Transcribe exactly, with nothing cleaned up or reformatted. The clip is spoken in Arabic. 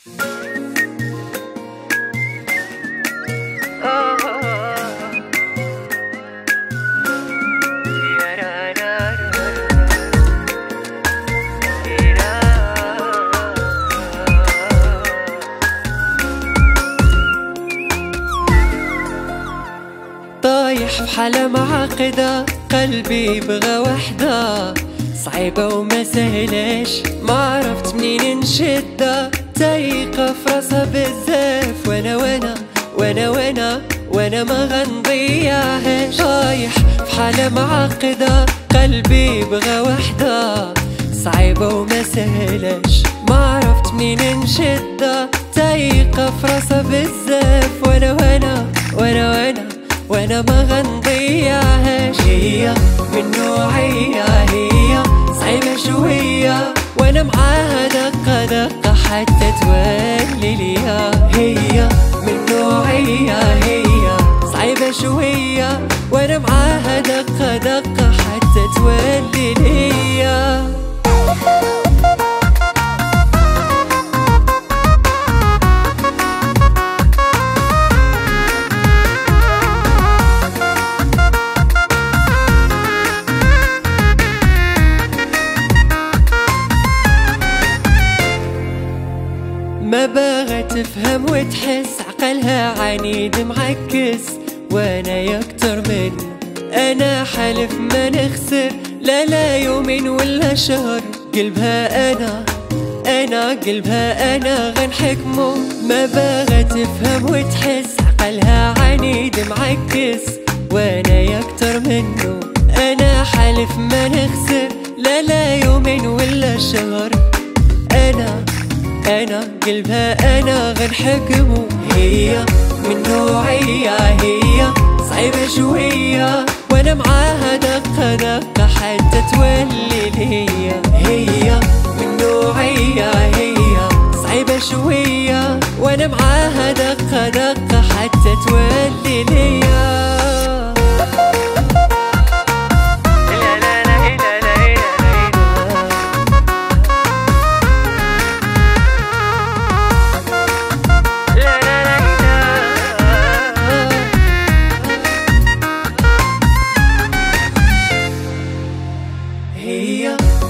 طايح بحالة معقدة، قلبي بغى وحدة صعيبة وما سهلاش، ما عرفت منين نشدها، تايقة في راسها بزاف، وانا وانا وانا وانا وانا ما غنضيعهاش. طايح بحالة معقدة، قلبي بغى وحدة صعيبة وما سهلاش، ما عرفت منين نشدها، تايقة في راسها بزاف، وانا وانا وانا وانا وانا ما غنضيعهاش. هي من نوعية هي صعيبة شوية، وانا معاها دقة دقة حتى تولي ليا. هي من نوعية هي صعيبة شوية، وانا معاها دقة دقة حتى تولي ليا. ما باغا تفهم وتحس، عقلها عنيد معكس، وانا يكتر منه انا حالف ما نخسر، لا لا يومين ولا شهر، قلبها انا انا قلبها انا غنحكمه. ما باغا تفهم وتحس، عقلها عنيد معكس، وانا يكتر منه انا حالف ما نخسر، لا لا يومين ولا شهر، انا انا قلبها انا غنحكمو. هي من نوعية هي صعيبة شوية، وانا معاها دقة دقة حتى تولي ليا. هي من نوعية هي صعيبة شوية، وانا معاها دقة دقة حتى تولي ليا. هي